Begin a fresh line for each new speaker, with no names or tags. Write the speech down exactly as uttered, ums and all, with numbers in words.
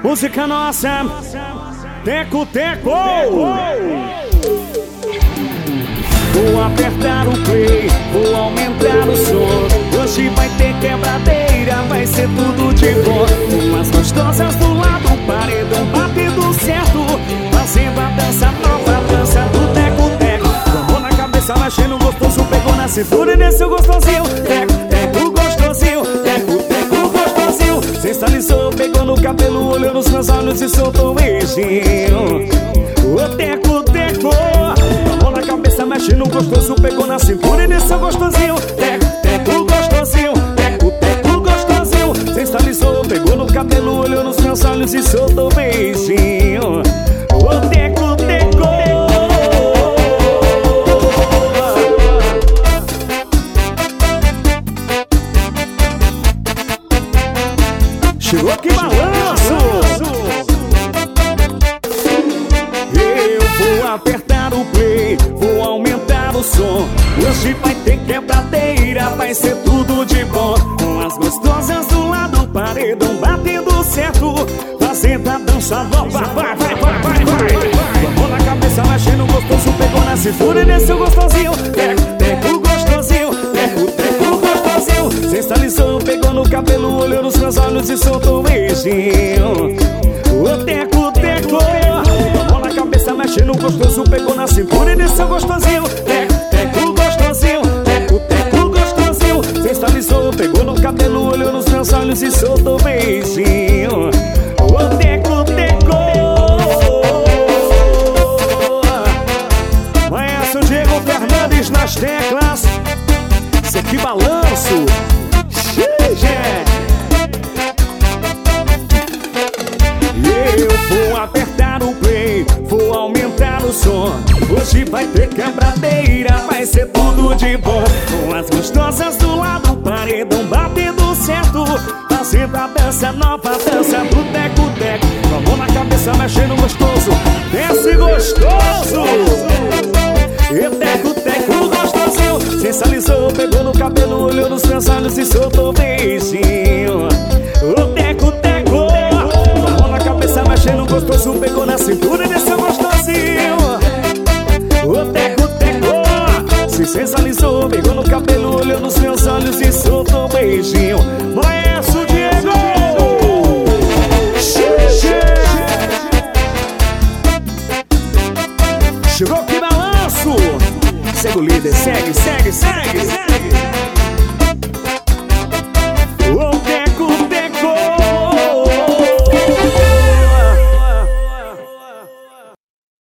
Música nossa, teco, teco. Vou apertar o play, vou aumentar o som. Hoje vai ter quebradeira, vai ser tudo de bom. Umas gostosas do lado, paredão batendo certo, fazendo a dança nova, a dança do teco-teco. Tomou na cabeça, mexendo gostoso, pegou na cintura e desceu gostosinho. Teco, teco, gostosinho, teco, teco, gostosinho. Sensualizou, pegou no cabelo, olhou nos meus olhos e soltou um beijinho. O teco, teco. Tomou na cabeça, mexendo gostoso, pegou na cintura e desceu gostosinho. Teco, teco, gostosinho, teco, teco, gostosinho. Sensualizou, pegou no cabelo, olhou nos meus olhos e soltou um beijinho. O teco, teco. Chegou que balanço! Eu vou apertar o play, vou aumentar o som. Hoje vai ter quebradeira, vai ser tudo de bom. Com as gostosas do lado, paredão batendo certo, fazendo a dança nova. Vai, vai, vai, vai, vai. Tomou na cabeça, mexendo gostoso, pegou na cintura e desceu gostosinho. Teco, teco, gostosinho, teco, teco, gostosinho. Sensualizou, pegou no cabelo, olhou nos meus olhos e soltou um beijinho. O teco, teco. Tomou na cabeça, mexendo gostoso, pegou na cintura e desceu gostosinho. Teco, teco, gostosinho, teco, teco, gostosinho. Sensualizou, pegou no cabelo, olhou nos meus olhos e soltou um beijinho. O teco, teco. Conhece o Diego Fernandes nas teclas. Cê que balanço. Eu vou apertar o play, vou aumentar o som. Hoje vai ter quebradeira, vai ser tudo de bom. Com as gostosas do lado, paredão batendo certo, fazendo a dança nova, a dança do teco-teco. Tomou na cabeça, mexendo gostoso, desce gostoso. E teco-teco gostosinho. Sensualizou, pegou no cabelo, olhou nos meus olhos e soltou um beijinho. O teco-teco. Tomou na cabeça, mexendo gostoso, pegou na cintura e desceu gostosinho. O teco-teco. Se sensualizou, pegou no cabelo, olhou nos meus olhos e soltou um beijinho. Conhece o Diego. Chegou que balanço. Segue o líder, segue, segue, segue.